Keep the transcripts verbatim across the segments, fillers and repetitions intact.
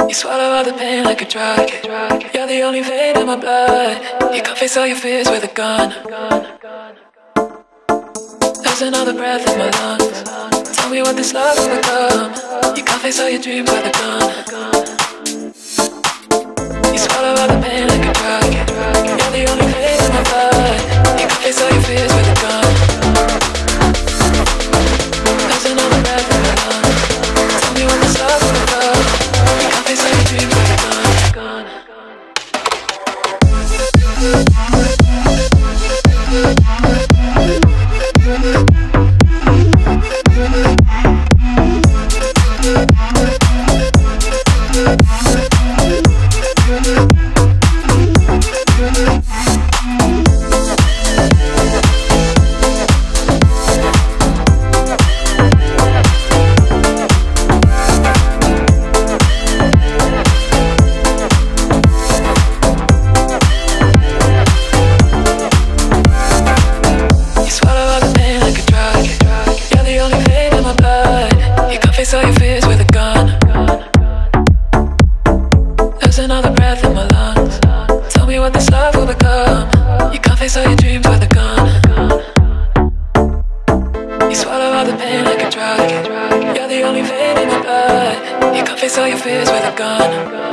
You swallow all the pain like a drug. You're the only vein in my blood. You can't face all your fears with a gun. There's another breath in my lungs. Tell me what this love will become. You can't face all your dreams with a gun. You swallow all the pain like a drug. You're the only vein in my blood. You can't face all your fears with a gun. There's another breath in my lungs. Tell me what this love will become. You can't face all your dreams with a gun. All your fears with a gun. There's another breath in my lungs. Tell me what this love will become. You can't face all your dreams with a gun. You swallow all the pain like a drug. You're the only vein in my blood. You can't face all your fears with a gun.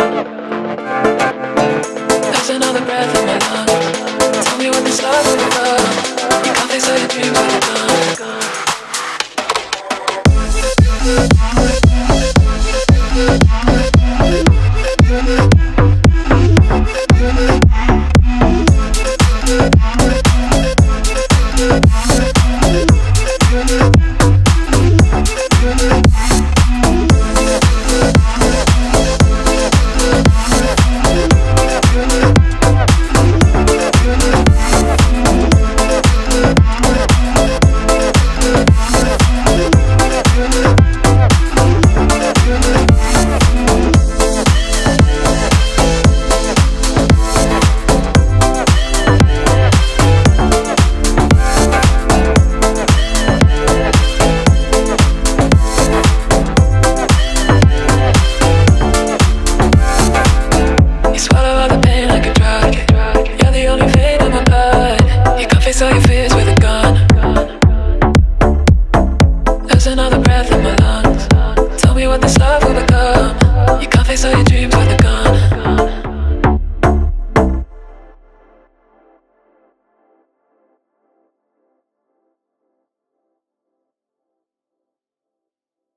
There's another breath in my lungs. Tell me what this love will become. You can't face all your dreams with a gun.